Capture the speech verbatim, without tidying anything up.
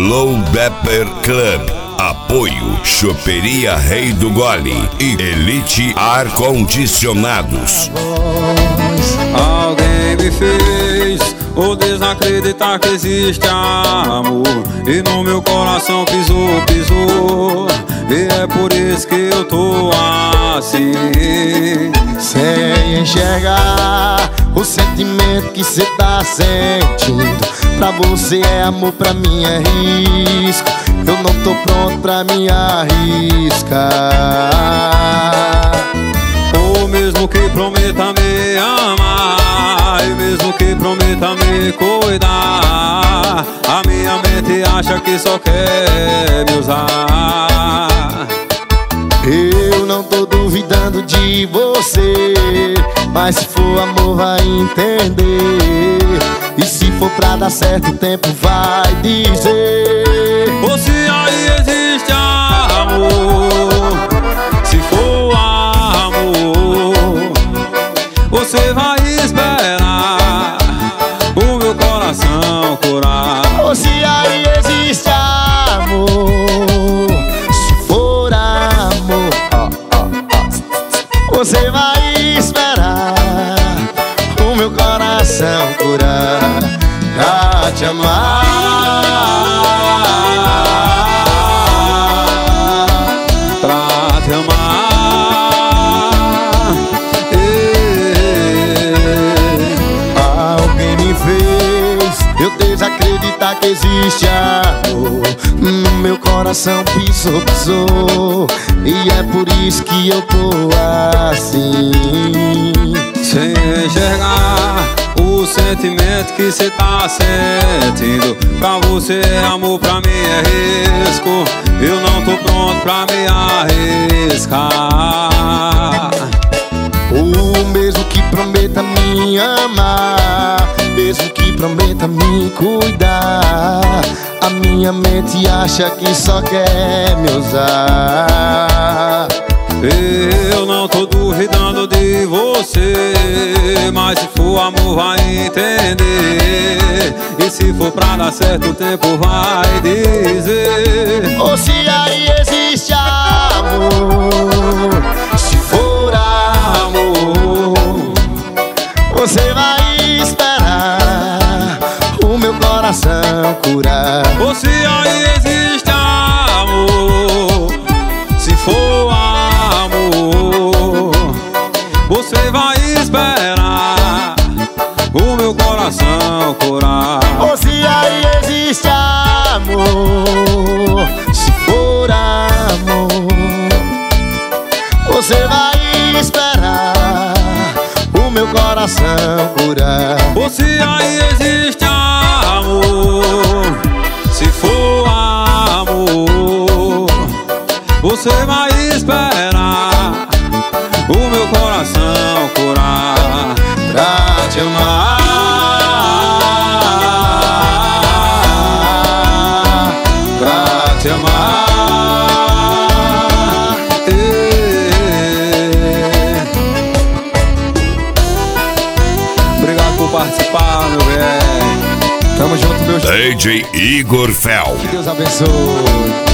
Low Dapper Club. Apoio Choperia Rei do Gole e Elite Ar Condicionados. Alguém me fez ou desacreditar que existe amor, e no meu coração pisou, pisou, e é por isso que eu tô assim, sem enxergar o sentimento que cê tá sentindo. Pra você é amor, pra mim é risco. Eu não tô pronto pra me arriscar. Ou mesmo que prometa me amar, e mesmo que prometa me cuidar, a minha mente acha que só quer me usar. Eu não tô duvidando de você, mas se for amor vai entender. E se for pra dar certo o tempo vai dizer. Ou se aí existe amor, se for amor, você vai esperar o meu coração curar. Ou se aí existe amor, se for amor, você vai esperar o meu coração curar pra te amar, pra te amar. Alguém me fez eu desacreditar que existe amor. No meu coração pisou, pisou, e é por isso que eu tô assim, sem enxergar o sentimento que cê tá sentindo. Pra você é amor, pra mim é risco. Eu não tô pronto pra me arriscar. O mesmo que prometa me amar, mesmo que prometa me cuidar, a minha mente acha que só quer me usar. Eu não tô duvidando de você, mas se for amor vai entender. E se for pra dar certo o tempo vai dizer. Ou se aí existe amor, se for amor, você vai esperar o meu coração curar. Ou se aí existe amor, se for amor, você vai esperar o meu coração curar. Ou se aí existe amor, se for amor, você vai esperar o meu coração curar. Ou se aí existe amor, se for amor, você vai esperar o meu coração curar pra te amar, pra te amar. Obrigado por participar, meu velho. Tamo junto, meu D J Igor Fel. Que Deus abençoe.